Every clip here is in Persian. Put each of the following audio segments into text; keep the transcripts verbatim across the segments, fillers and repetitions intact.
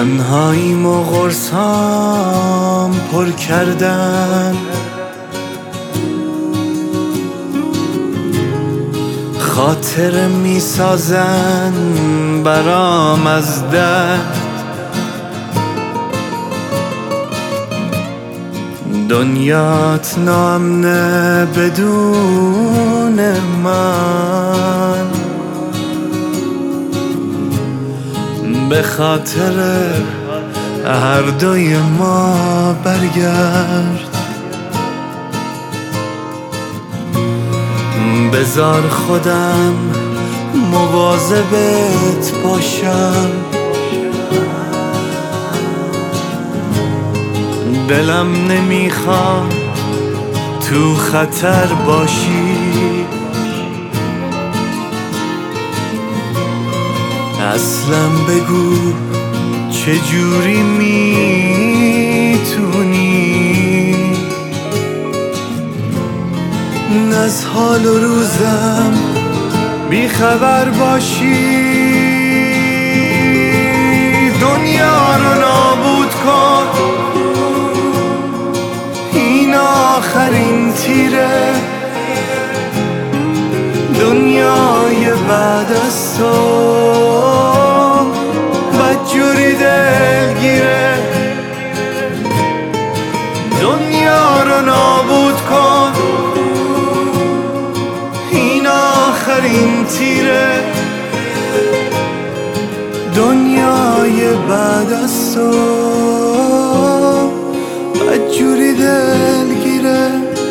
تنهاییم و قرصام پر کردن، خاطر می سازن برام از درد. دنیات نامنه بدون من، به خاطر هر دوی ما برگرد. بذار خودم مواظبت باشم، دلم نمیخواد تو خطر باشی. اصلا بگو چجوری میتونی از حال و روزم بیخبر باشی. دنیا رو نابود کن، این آخرین تیره. دنیای بعد از تو بدجوری دلگیره. دنیا رو نابود کن، این آخرین تیره. دنیای بعد از تو بدجوری دلگیره.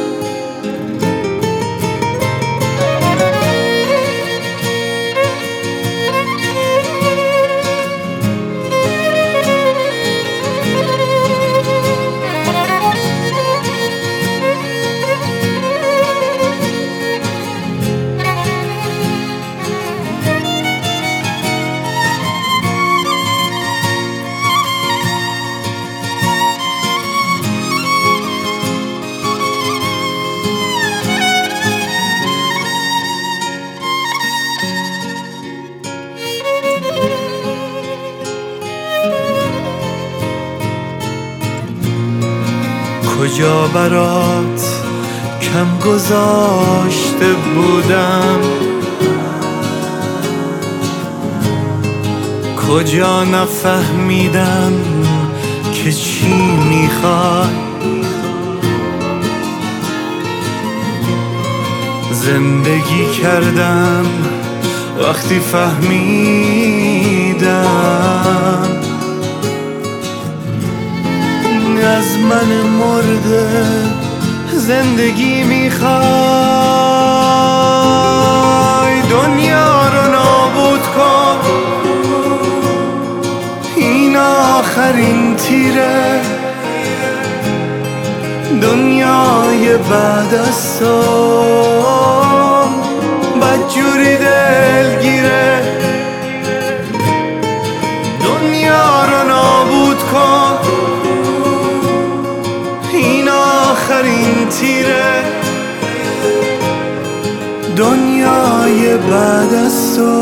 کجا برات کم گذاشته بودم، کجا نفهمیدم که چی میخوای. زندگی کردم وقتی فهمیدم از من مرده زندگی میخوای. دنیا رو نابود کن، این آخرین تیره. دنیای بعد از تو بدجوری دلگیره. دنیا رو نابود کن، این آخرین تیره. دنیای بعد از تو